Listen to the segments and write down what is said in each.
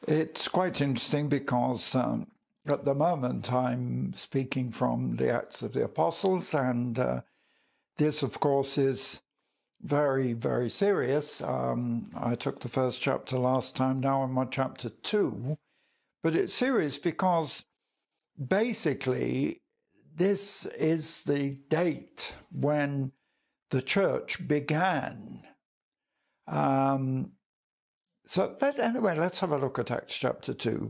It's quite interesting because at the moment I'm speaking from the Acts of the Apostles, and this, of course, is very, very serious. I took the first chapter last time, now I'm on chapter 2, but it's serious because basically this is the date when the church began. Anyway, let's have a look at Acts chapter 2.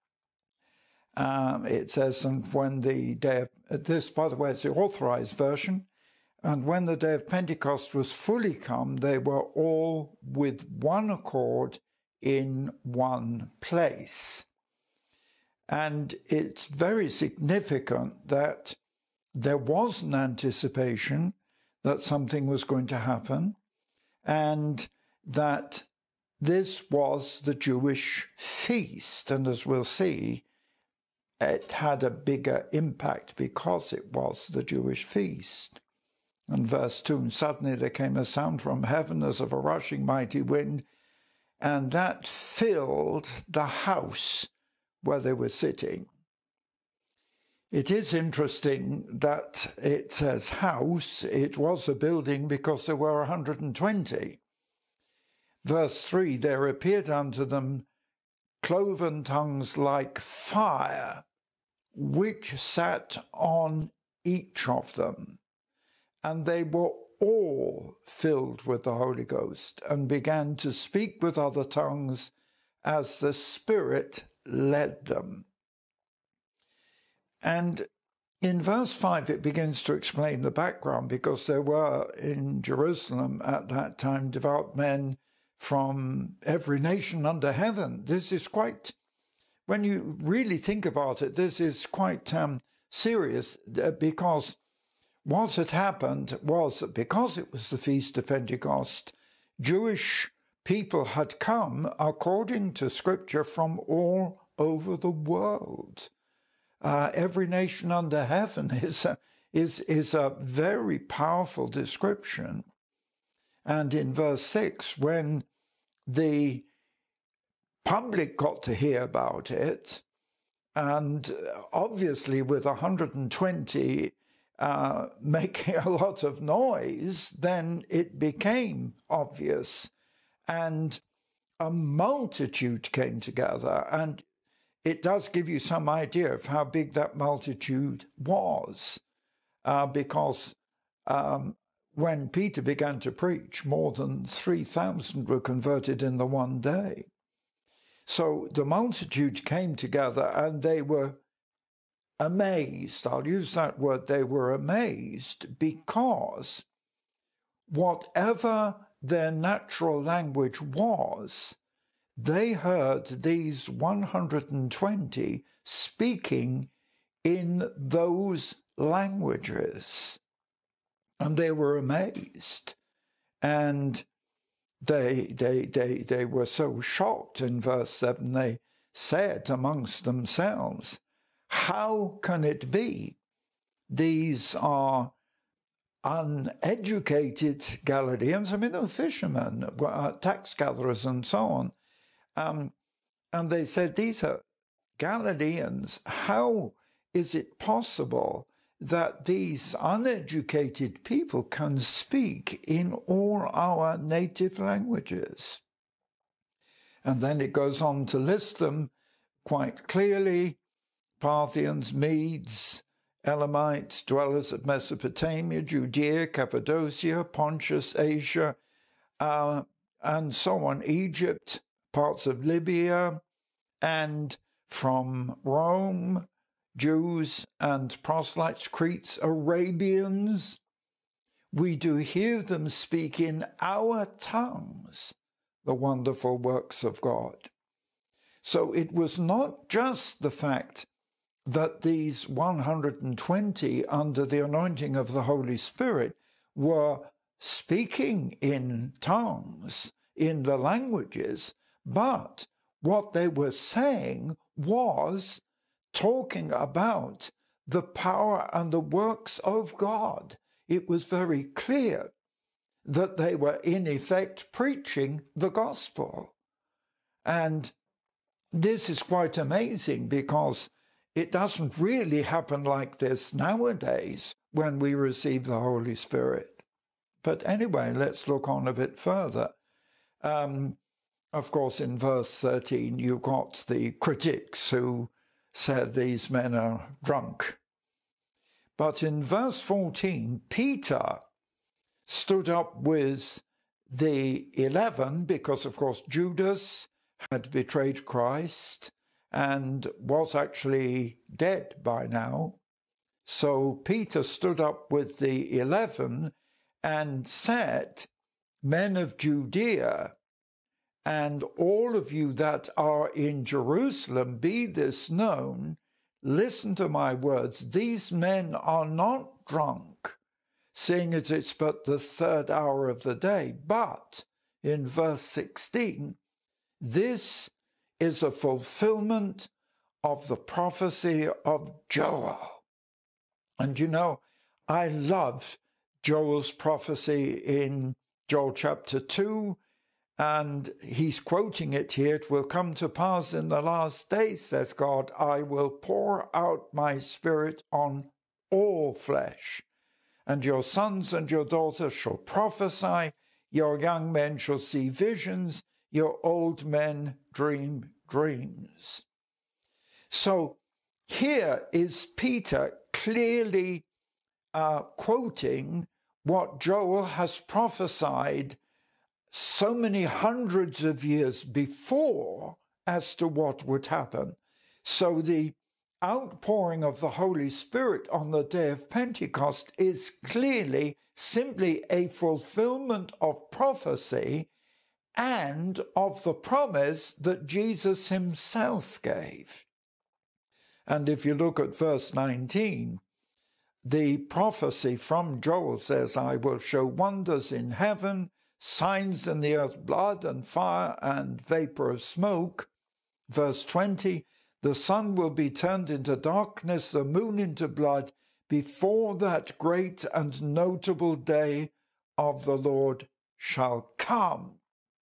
It says, and when the day of, this, by the way, is the authorized version, and when the day of Pentecost was fully come, they were all with one accord in one place. And it's very significant that there was an anticipation that something was going to happen, and that this was the Jewish feast. And as we'll see, it had a bigger impact because it was the Jewish feast. And verse 2, and suddenly there came a sound from heaven as of a rushing mighty wind, and that filled the house where they were sitting. It is interesting that it says house. It was a building because there were 120. Verse 3, there appeared unto them cloven tongues like fire, which sat on each of them. And they were all filled with the Holy Ghost and began to speak with other tongues as the Spirit led them. And in verse 5, it begins to explain the background, because there were in Jerusalem at that time devout men from every nation under heaven. This is quite, when you really think about it, this is quite serious, because what had happened was that because it was the Feast of Pentecost, Jewish people had come, according to Scripture, from all over the world. Every nation under heaven is a very powerful description. And in verse 6, when the public got to hear about it, and obviously with 120 making a lot of noise, then it became obvious, and a multitude came together. And it does give you some idea of how big that multitude was, because when Peter began to preach, more than 3,000 were converted in the one day. So the multitude came together and they were amazed. I'll use that word. They were amazed because whatever their natural language was, they heard these 120 speaking in those languages. And they were amazed, and they were so shocked. In verse 7, they said amongst themselves, how can it be? These are uneducated Galileans. I mean, they were fishermen, tax gatherers, and so on. And they said, these are Galileans. How is it possible that these uneducated people can speak in all our native languages? And then it goes on to list them quite clearly: Parthians, Medes, Elamites, dwellers of Mesopotamia, Judea, Cappadocia, Pontus, Asia, and so on, Egypt, parts of Libya, and from Rome, Jews and proselytes, Cretes, Arabians. We do hear them speak in our tongues the wonderful works of God. So it was not just the fact that these 120, under the anointing of the Holy Spirit, were speaking in tongues, in the languages, but what they were saying was talking about the power and the works of God. It was very clear that they were in effect preaching the gospel. And this is quite amazing because it doesn't really happen like this nowadays when we receive the Holy Spirit. But anyway, let's look on a bit further. Of course, in verse 13, you got the critics who said these men are drunk. But in verse 14, Peter stood up with the 11 because, of course, Judas had betrayed Christ and was actually dead by now. So Peter stood up with the 11 and said, "Men of Judea, and all of you that are in Jerusalem, be this known, listen to my words, these men are not drunk, seeing as it's but the 3rd hour of the day." But in verse 16, this is a fulfillment of the prophecy of Joel. And you know, I love Joel's prophecy in Joel chapter 2, and he's quoting it here. "It will come to pass in the last days, saith God, I will pour out my spirit on all flesh, and your sons and your daughters shall prophesy, your young men shall see visions, your old men dream dreams." So here is Peter clearly quoting what Joel has prophesied so many hundreds of years before as to what would happen. So the outpouring of the Holy Spirit on the day of Pentecost is clearly simply a fulfillment of prophecy and of the promise that Jesus himself gave. And if you look at verse 19, the prophecy from Joel says, "I will show wonders in heaven, signs in the earth, blood and fire and vapor of smoke." Verse 20, "The sun will be turned into darkness, the moon into blood, before that great and notable day of the Lord shall come."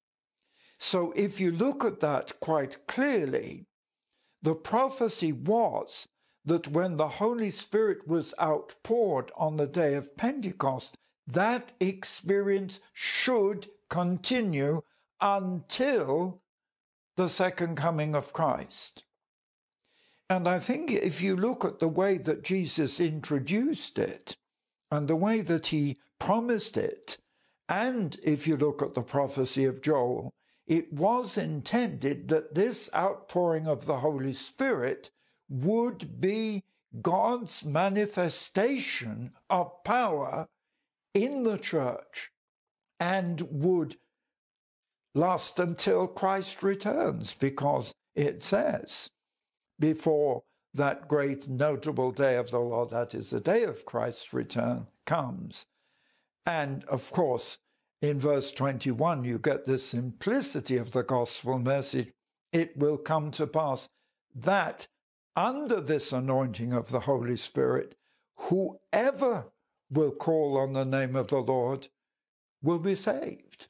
So if you look at that quite clearly, the prophecy was that when the Holy Spirit was outpoured on the day of Pentecost, that experience should continue until the second coming of Christ. And I think if you look at the way that Jesus introduced it and the way that he promised it, and if you look at the prophecy of Joel, it was intended that this outpouring of the Holy Spirit would be God's manifestation of power in the church and would last until Christ returns, because it says, before that great notable day of the Lord, that is the day of Christ's return, comes. And of course, in verse 21, you get the simplicity of the gospel message. It will come to pass that under this anointing of the Holy Spirit, whoever will call on the name of the Lord will be saved.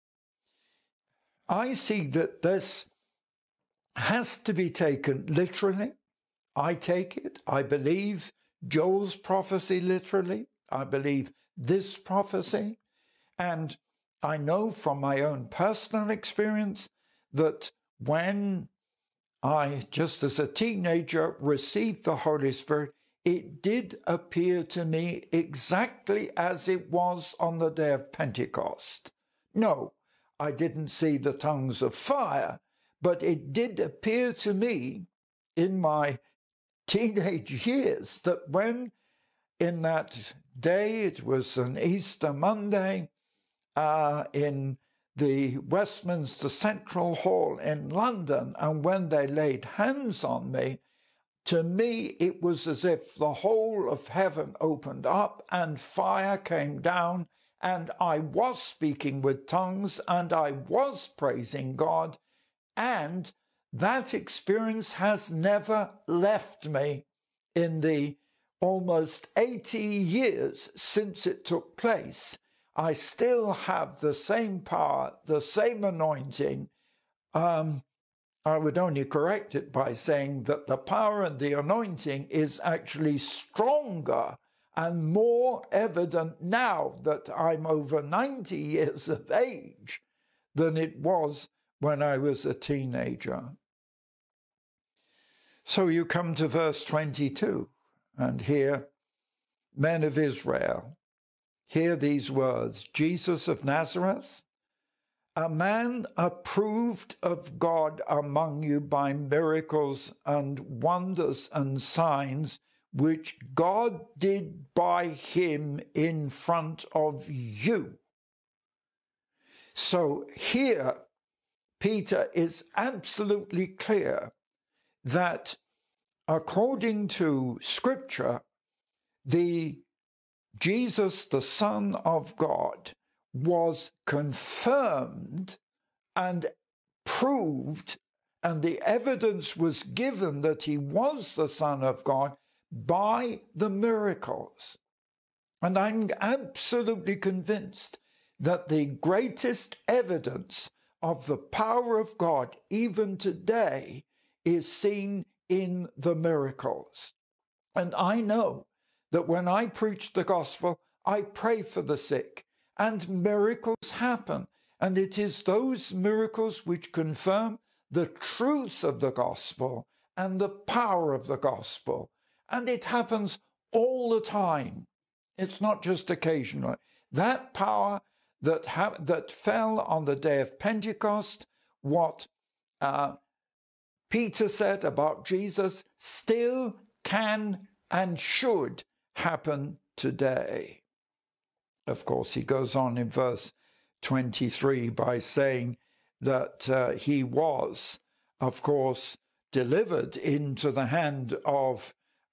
I see that this has to be taken literally. I take it. I believe Joel's prophecy literally. I believe this prophecy. And I know from my own personal experience that when I, just as a teenager, received the Holy Spirit, it did appear to me exactly as it was on the day of Pentecost. No, I didn't see the tongues of fire, but it did appear to me in my teenage years that when in that day, it was an Easter Monday, in the Westminster Central Hall in London, and when they laid hands on me, to me it was as if the whole of heaven opened up and fire came down, and I was speaking with tongues and I was praising God, and that experience has never left me in the almost 80 years since it took place. I still have the same power, the same anointing. I I would only correct it by saying that the power and the anointing is actually stronger and more evident now that I'm over 90 years of age than it was when I was a teenager. So you come to verse 22, and here, men of Israel, hear these words, Jesus of Nazareth, a man approved of God among you by miracles and wonders and signs, which God did by him in front of you. So here, Peter is absolutely clear that according to Scripture, Jesus, the Son of God, was confirmed and proved, and the evidence was given that he was the Son of God by the miracles. And I'm absolutely convinced that the greatest evidence of the power of God, even today, is seen in the miracles. And I know that when I preach the gospel, I pray for the sick, and miracles happen. And it is those miracles which confirm the truth of the gospel and the power of the gospel. And it happens all the time. It's not just occasionally. That power that fell on the day of Pentecost, what Peter said about Jesus, still can and should happen today. Of course, he goes on in verse 23 by saying that he was, of course, delivered into the hand of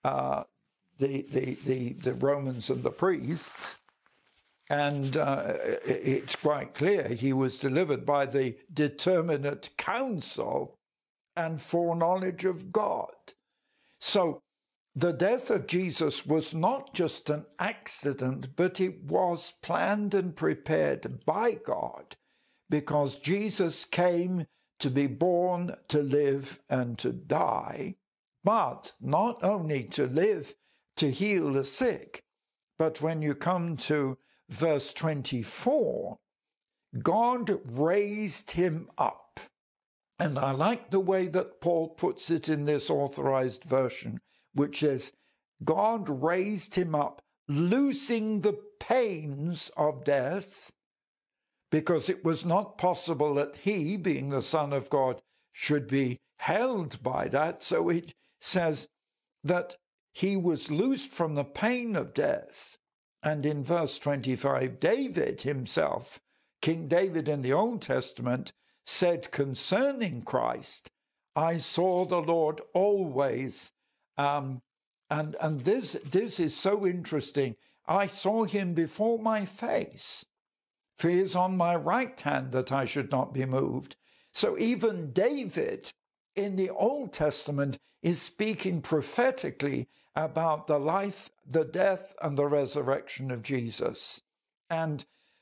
the Romans and the priests, and it's quite clear he was delivered by the determinate counsel and foreknowledge of God. So the death of Jesus was not just an accident, but it was planned and prepared by God, because Jesus came to be born, to live, and to die, but not only to live, to heal the sick, but when you come to verse 24, God raised him up. And I like the way that Paul puts it in this authorized version, which says, God raised him up, loosing the pains of death, because it was not possible that he, being the Son of God, should be held by that. So it says that he was loosed from the pain of death. And in verse 25, David himself, King David in the Old Testament, said concerning Christ, I saw the Lord always. And this is so interesting. I saw him before my face, for he is on my right hand that I should not be moved. So even David in the Old Testament is speaking prophetically about the life, the death, and the resurrection of Jesus. And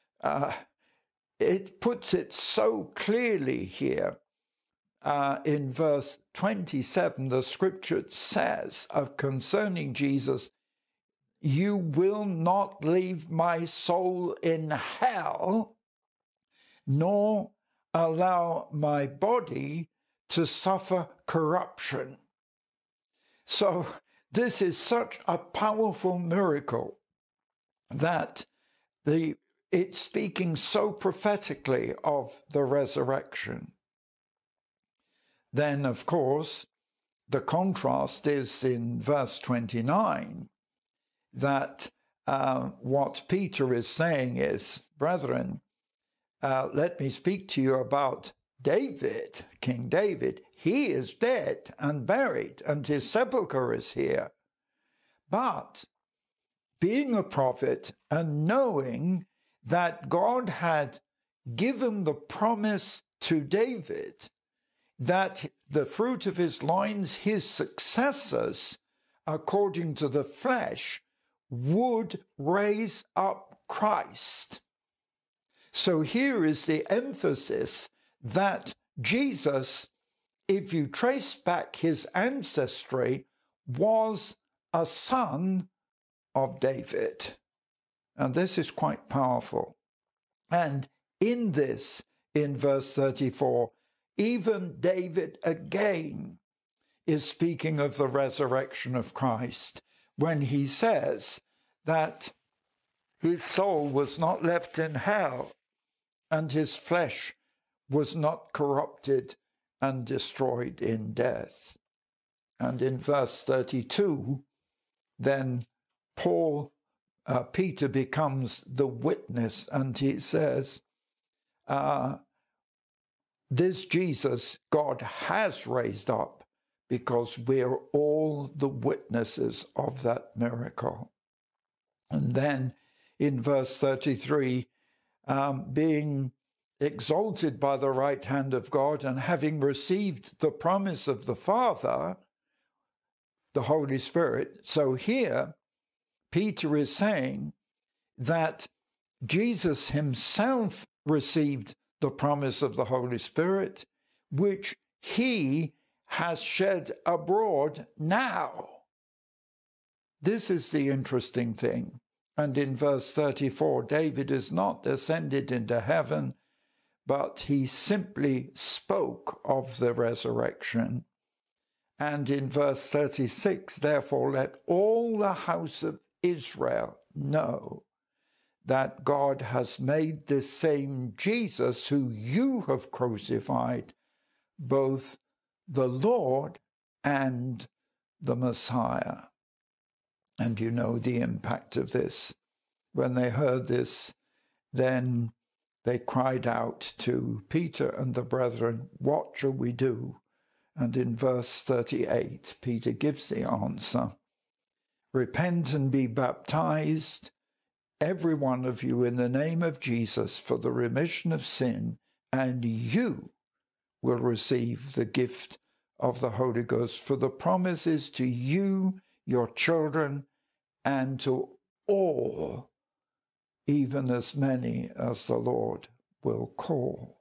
it puts it so clearly here. In verse 27, the scripture says of concerning Jesus, you will not leave my soul in hell, nor allow my body to suffer corruption. So this is such a powerful miracle that it's speaking so prophetically of the resurrection. Then, of course, the contrast is in verse 29, that what Peter is saying is, brethren, let me speak to you about David, King David. He is dead and buried, and his sepulchre is here. But being a prophet and knowing that God had given the promise to David that the fruit of his loins, his successors, according to the flesh, would raise up Christ. So here is the emphasis that Jesus if you trace back his ancestry, was a son of David. And this is quite powerful. And in this, in verse 34, even David again is speaking of the resurrection of Christ when he says that his soul was not left in hell and his flesh was not corrupted and destroyed in death. And in verse 32, then Peter becomes the witness, and he says, this Jesus God has raised up, because we're all the witnesses of that miracle. And then in verse 33, being exalted by the right hand of God and having received the promise of the Father, the Holy Spirit. So here, Peter is saying that Jesus himself received the promise of the Holy Spirit, which he has shed abroad now. This is the interesting thing. And in verse 34, David is not ascended into heaven, but he simply spoke of the resurrection. And in verse 36, therefore, let all the house of Israel know that God has made this same Jesus who you have crucified, both the Lord and the Messiah. And you know the impact of this. When they heard this, then they cried out to Peter and the brethren, what shall we do? And in verse 38, Peter gives the answer. Repent and be baptized, every one of you, in the name of Jesus for the remission of sin, and you will receive the gift of the Holy Ghost. For the promise is to you, your children, and to all, even as many as the Lord will call.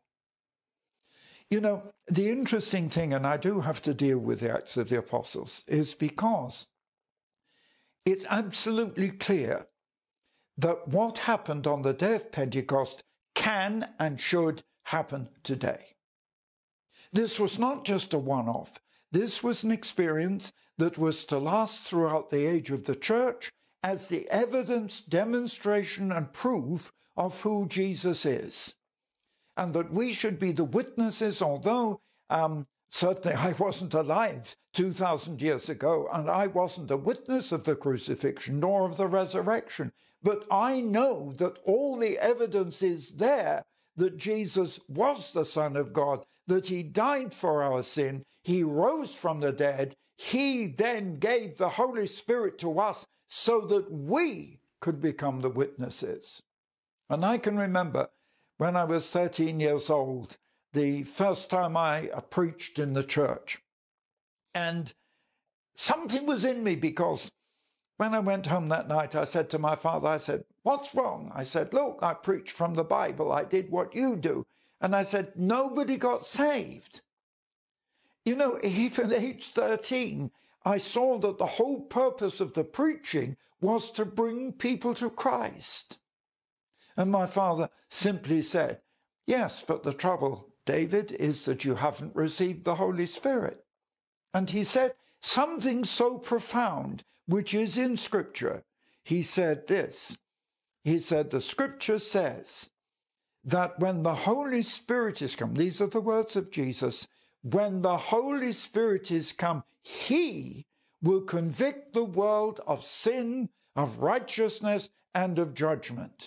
You know, the interesting thing, and I do have to deal with the Acts of the Apostles, is because it's absolutely clear that what happened on the day of Pentecost can and should happen today. This was not just a one-off. This was an experience that was to last throughout the age of the church as the evidence, demonstration, and proof of who Jesus is. And that we should be the witnesses, although certainly I wasn't alive 2,000 years ago, and I wasn't a witness of the crucifixion nor of the resurrection. But I know that all the evidence is there that Jesus was the Son of God, that he died for our sin, he rose from the dead, he then gave the Holy Spirit to us so that we could become the witnesses. And I can remember when I was 13 years old, the first time I preached in the church. And something was in me, because when I went home that night, I said to my father, I said, what's wrong? I said, look, I preached from the Bible. I did what you do. And I said, nobody got saved. You know, even at age 13, I saw that the whole purpose of the preaching was to bring people to Christ. And my father simply said, yes, but the trouble, David, is that you haven't received the Holy Spirit. And he said something so profound, which is in Scripture. He said this. He said, the Scripture says that when the Holy Spirit is come, these are the words of Jesus, when the Holy Spirit is come, he will convict the world of sin, of righteousness, and of judgment.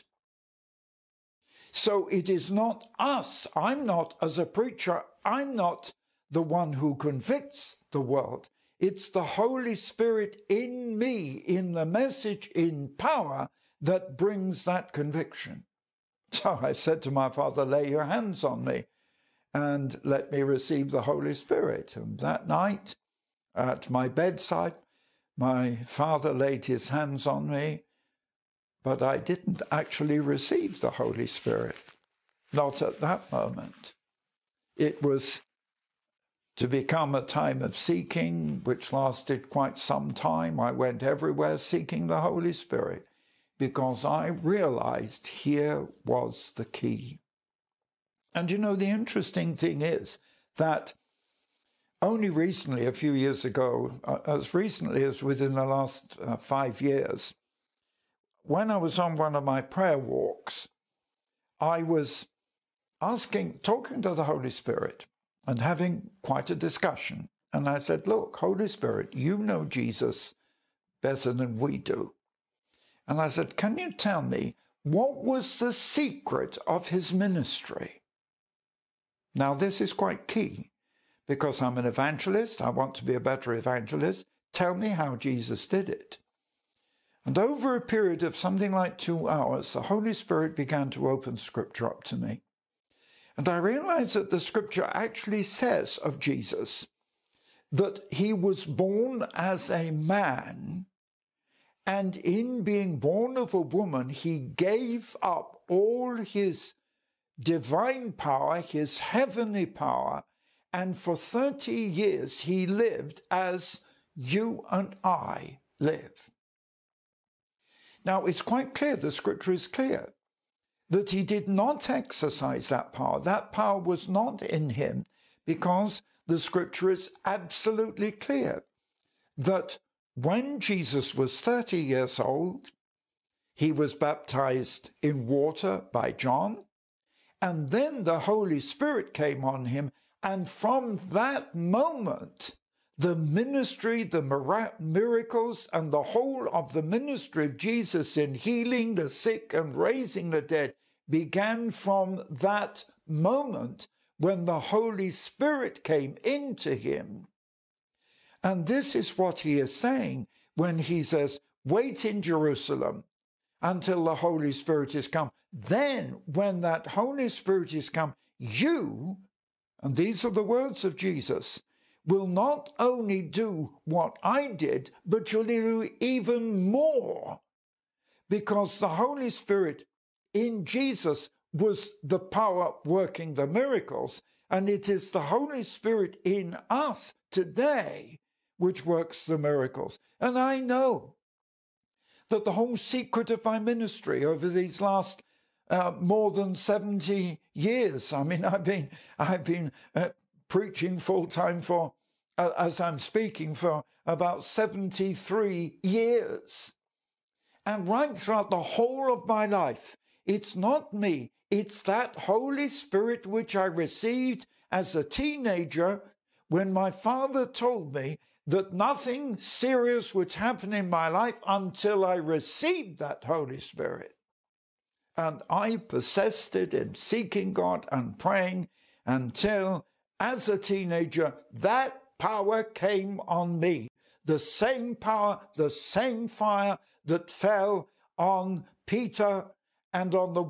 So it is not us. I'm not, as a preacher, I'm not the one who convicts the world. It's the Holy Spirit in me, in the message, in power, that brings that conviction. So I said to my father, lay your hands on me and let me receive the Holy Spirit. And that night, at my bedside, my father laid his hands on me, but I didn't actually receive the Holy Spirit. Not at that moment. It was to become a time of seeking, which lasted quite some time. I went everywhere seeking the Holy Spirit because I realized here was the key. And you know, the interesting thing is that only recently, a few years ago, as recently as within the last 5 years, when I was on one of my prayer walks, I was talking to the Holy Spirit and having quite a discussion. And I said, look, Holy Spirit, you know Jesus better than we do. And I said, can you tell me what was the secret of his ministry? Now, this is quite key because I'm an evangelist. I want to be a better evangelist. Tell me how Jesus did it. And over a period of something like 2 hours, the Holy Spirit began to open Scripture up to me. And I realized that the Scripture actually says of Jesus that he was born as a man, and in being born of a woman, he gave up all his divine power, his heavenly power, and for 30 years he lived as you and I live. Now, it's quite clear, the Scripture is clear, that he did not exercise that power. That power was not in him because the Scripture is absolutely clear that when Jesus was 30 years old, he was baptized in water by John, and then the Holy Spirit came on him, and from that moment, the ministry, the miracles, and the whole of the ministry of Jesus in healing the sick and raising the dead began from that moment when the Holy Spirit came into him. And this is what he is saying when he says, wait in Jerusalem until the Holy Spirit is come. Then, when that Holy Spirit is come, you, and these are the words of Jesus, will not only do what I did, but you'll do even more, because the Holy Spirit in Jesus was the power working the miracles, and it is the Holy Spirit in us today which works the miracles. And I know that the whole secret of my ministry over these last more than 70 years, I mean, I've been preaching full-time for, as I'm speaking, for about 73 years. And right throughout the whole of my life, it's not me, it's that Holy Spirit which I received as a teenager when my father told me that nothing serious would happen in my life until I received that Holy Spirit. And I persisted in seeking God and praying until, as a teenager, that power came on me. The same power, the same fire that fell on Peter and on the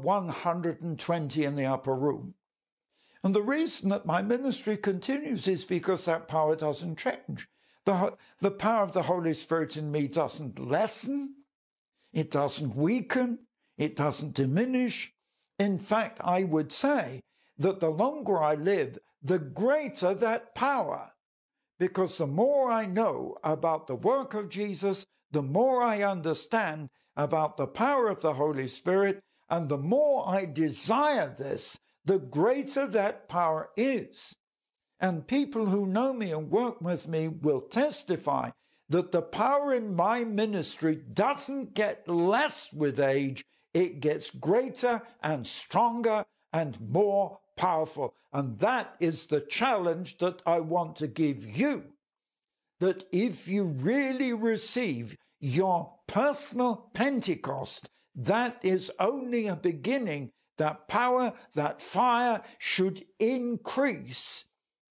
120 in the upper room. And the reason that my ministry continues is because that power doesn't change. The power of the Holy Spirit in me doesn't lessen, it doesn't weaken, it doesn't diminish. In fact, I would say that the longer I live, the greater that power. Because the more I know about the work of Jesus, the more I understand about the power of the Holy Spirit, and the more I desire this, the greater that power is. And people who know me and work with me will testify that the power in my ministry doesn't get less with age, it gets greater and stronger and more powerful. And that is the challenge that I want to give you. That if you really receive your personal Pentecost, that is only a beginning. That power, that fire should increase.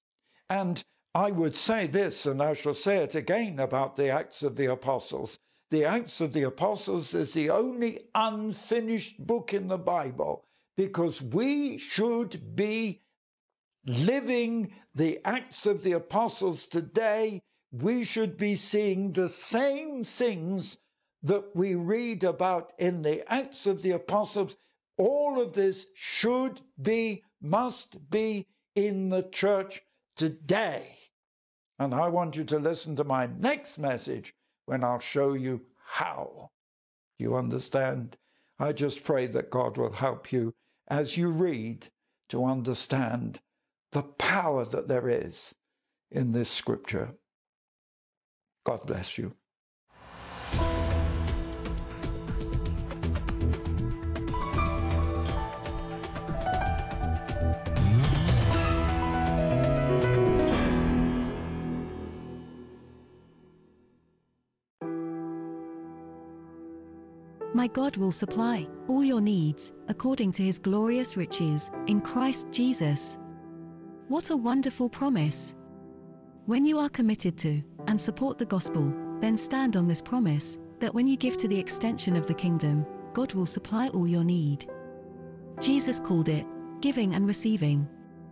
And I would say this, and I shall say it again about the Acts of the Apostles. The Acts of the Apostles is the only unfinished book in the Bible, because we should be living the Acts of the Apostles today. We should be seeing the same things that we read about in the Acts of the Apostles. All of this should be, must be in the church today. And I want you to listen to my next message when I'll show you how. You understand? I just pray that God will help you as you read to understand the power that there is in this scripture. God bless you. My God will supply all your needs according to his glorious riches in Christ Jesus. What a wonderful promise! When you are committed to and support the gospel, then stand on this promise that when you give to the extension of the kingdom, God will supply all your need. Jesus called it giving and receiving.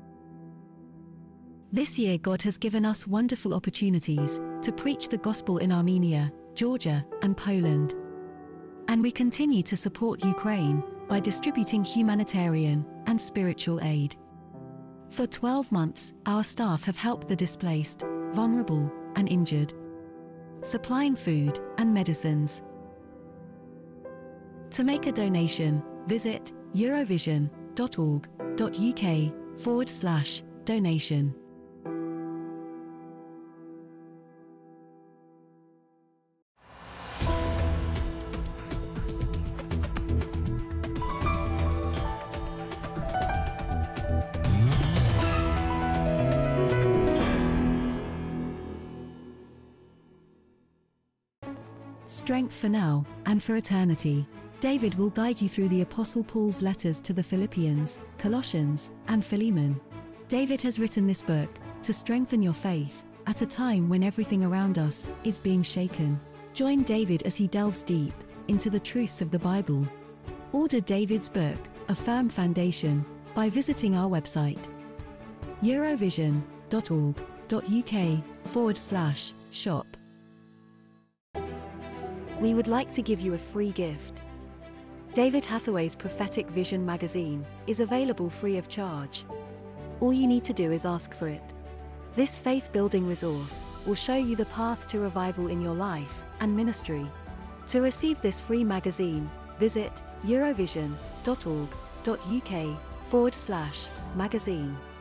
This year God has given us wonderful opportunities to preach the gospel in Armenia, Georgia, and Poland. And we continue to support Ukraine by distributing humanitarian and spiritual aid. For 12 months, our staff have helped the displaced, vulnerable, and injured, supplying food and medicines. To make a donation, visit eurovision.org.uk/donation. Strength for now and for eternity. David will guide you through the Apostle Paul's letters to the Philippians, Colossians, and Philemon. David has written this book to strengthen your faith at a time when everything around us is being shaken. Join David as he delves deep into the truths of the Bible. Order David's book, A Firm Foundation, by visiting our website, eurovision.org.uk/shop. We would like to give you a free gift. David Hathaway's Prophetic Vision magazine is available free of charge. All you need to do is ask for it. This faith-building resource will show you the path to revival in your life and ministry. To receive this free magazine, visit eurovision.org.uk/magazine.